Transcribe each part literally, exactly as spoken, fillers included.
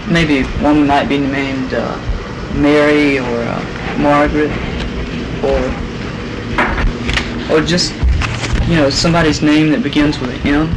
Maybe one might be named uh, Mary or uh, Margaret, or or just, you know, somebody's name that begins with an M.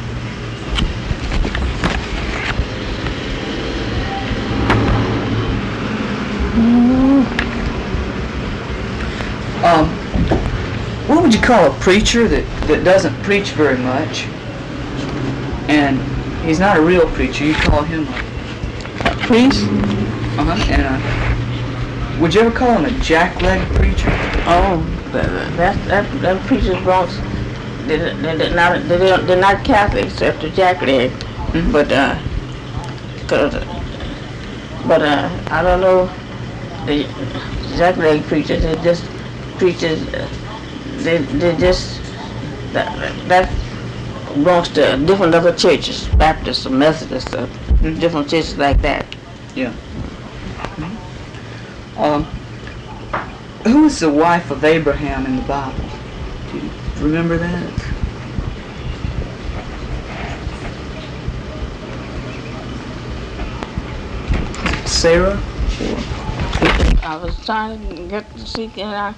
Um, what would you call a preacher that, that doesn't preach very much? And he's not a real preacher. You call him a, a priest? Uh-huh. And uh, would you ever call him a jack-leg preacher? Oh, that that that preachers Bronx. They're, they're not they're, they're not Catholics except the jack-leg, mm-hmm. but uh, cause, but uh, I don't know the jack-leg preachers. They just preachers. They they just that that belongs to different other churches, Baptists or Methodists, or mm-hmm. different churches like that. Yeah. Mm-hmm. Um, who is the wife of Abraham in the Bible? Do you remember that? Sarah? Or? I was trying to get to see, and I.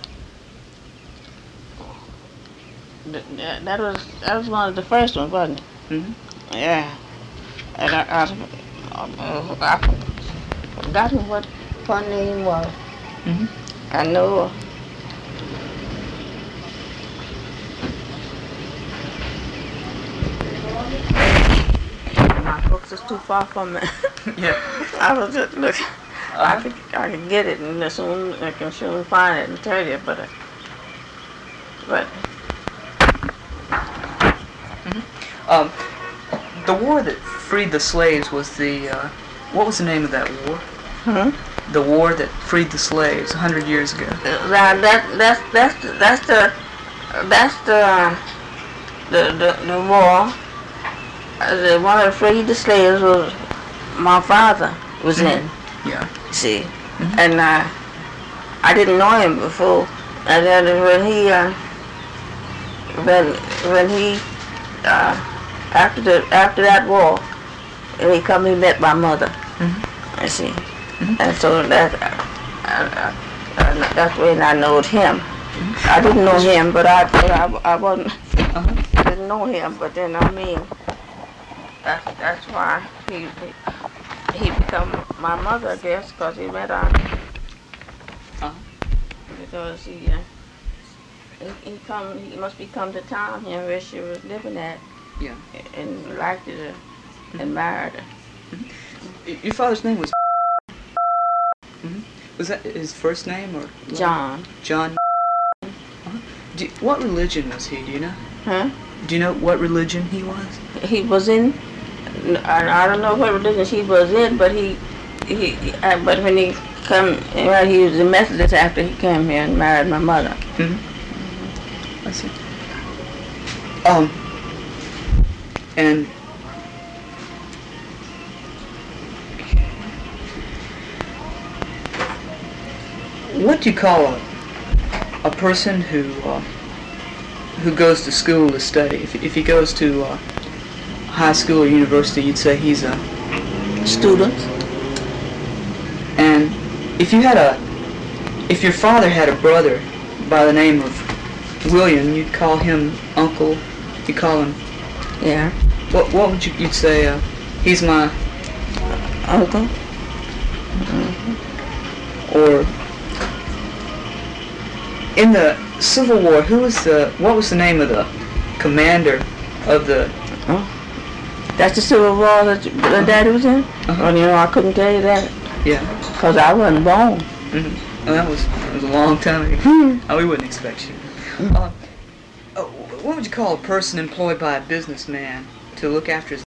That, that was that was one of the first ones, wasn't it? Mm-hmm. Yeah. And I, I, I, I forgot what her name was. Mm-hmm. I know. My books is too far from me. Yeah. I was just looking. Uh-huh. I could I could get it, and as soon I can soon find it and tell you, but uh, but. Mm-hmm. Um, the war that freed the slaves was the uh, what was the name of that war? Hmm? The war that freed the slaves a hundred years ago. That that that's that's the, that's the that's the the the, the war. Uh, the one that freed the slaves was my father was mm-hmm. in. Yeah. See, mm-hmm. and uh, I didn't know him before, and then when he uh, when when he uh, after the after that war, he come he met my mother. Mm-hmm. I see. Mm-hmm. And so that, uh, uh, uh, that's when I knowed him. Mm-hmm. I didn't know him, but I, but I, I wasn't, uh-huh. didn't know him. But then I mean, that's that's why he he, he become my mother, I guess, because he met her. Uh-huh. Because he, uh, he he come he must be come to town here where she was living at. Yeah. And liked her mm-hmm. and married her. Mm-hmm. Your father's name was. Mm-hmm. Was that his first name or? John. John. Uh-huh. Do, what religion was he? Do you know? Huh? Do you know what religion he was? He was in. I, I don't know what religion he was in, but he, he. Uh, but when he come, well, he was a Methodist after he came here and married my mother. Mm-hmm. Mm-hmm. I see. Um. And. What do you call a a person who uh, who goes to school to study? If if he goes to uh, high school or university, you'd say he's a student. And if you had a if your father had a brother by the name of William, you'd call him Uncle. You call him. Yeah. What what would you you'd say? Uh, he's my uncle. Mm-hmm. Or. In the Civil War, who was the, what was the name of the commander of the... Oh, that's the Civil War that your Daddy was in? Uh-huh. Well, you know, I couldn't tell you that. Yeah. Because I wasn't born. Mm-hmm. Well, that was, that was a long time ago. Mm-hmm. Oh, we wouldn't expect you. Mm-hmm. Uh, what would you call a person employed by a businessman to look after his